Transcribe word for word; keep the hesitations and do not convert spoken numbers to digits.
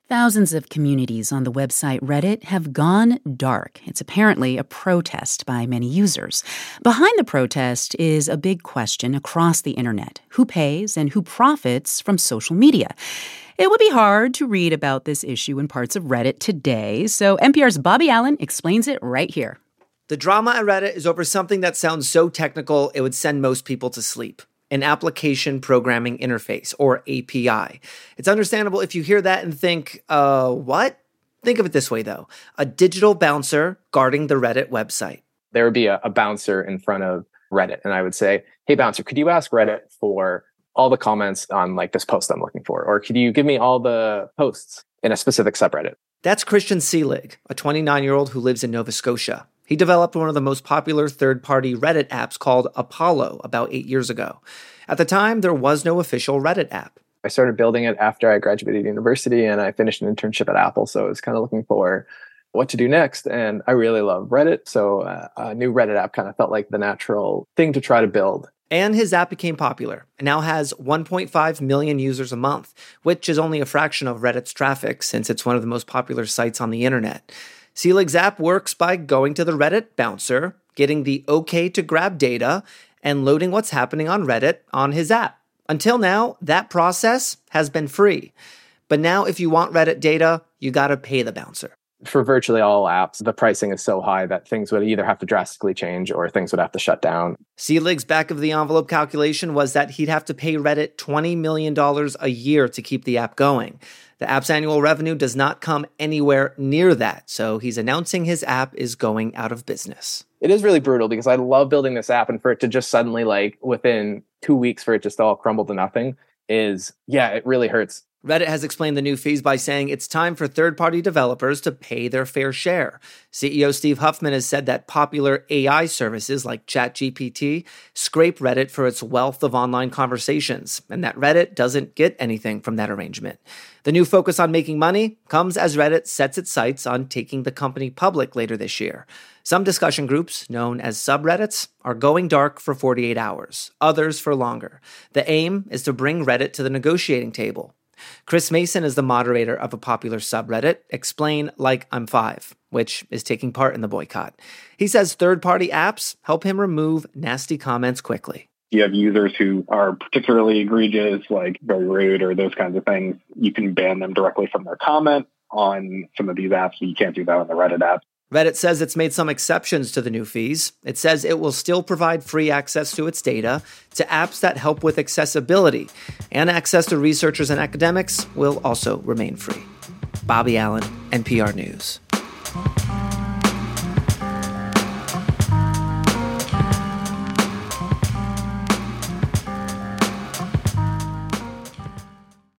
Thousands of communities on the website Reddit have gone dark. It's apparently a protest by many users. Behind the protest is a big question across the internet: who pays and who profits from social media? It would be hard to read about this issue in parts of Reddit today, so N P R's Bobby Allen explains it right here. The drama at Reddit is over something that sounds so technical it would send most people to sleep: an application programming interface, or A P I. It's understandable if you hear that and think, uh, what? Think of it this way, though. A digital bouncer guarding the Reddit website. There would be a, a bouncer in front of Reddit, and I would say, hey, bouncer, could you ask Reddit for all the comments on like this post I'm looking for? Or could you give me all the posts in a specific subreddit? That's Christian Seelig, a twenty-nine-year-old who lives in Nova Scotia. He developed one of the most popular third-party Reddit apps called Apollo about eight years ago. At the time, there was no official Reddit app. I started building it after I graduated university and I finished an internship at Apple. So I was kind of looking for what to do next. And I really love Reddit. So uh, a new Reddit app kind of felt like the natural thing to try to build. And his app became popular and now has one point five million users a month, which is only a fraction of Reddit's traffic since it's one of the most popular sites on the internet. Seelig's app works by going to the Reddit bouncer, getting the okay to grab data, and loading what's happening on Reddit on his app. Until now, that process has been free. But now if you want Reddit data, you gotta pay the bouncer. For virtually all apps, the pricing is so high that things would either have to drastically change or things would have to shut down. Seelig's back-of-the-envelope calculation was that he'd have to pay Reddit twenty million dollars a year to keep the app going. The app's annual revenue does not come anywhere near that, so he's announcing his app is going out of business. It is really brutal because I love building this app, and for it to just suddenly, like, within two weeks for it just all crumble to nothing is, yeah, it really hurts. Reddit has explained the new fees by saying it's time for third-party developers to pay their fair share. C E O Steve Huffman has said that popular A I services like ChatGPT scrape Reddit for its wealth of online conversations, and that Reddit doesn't get anything from that arrangement. The new focus on making money comes as Reddit sets its sights on taking the company public later this year. Some discussion groups, known as subreddits, are going dark for forty-eight hours, others for longer. The aim is to bring Reddit to the negotiating table. Chris Mason is the moderator of a popular subreddit, Explain Like I'm Five, which is taking part in the boycott. He says third-party apps help him remove nasty comments quickly. You have users who are particularly egregious, like very rude or those kinds of things. You can ban them directly from their comment on some of these apps, but you can't do that on the Reddit app. Reddit says it's made some exceptions to the new fees. It says it will still provide free access to its data to apps that help with accessibility, and access to researchers and academics will also remain free. Bobby Allen, N P R News.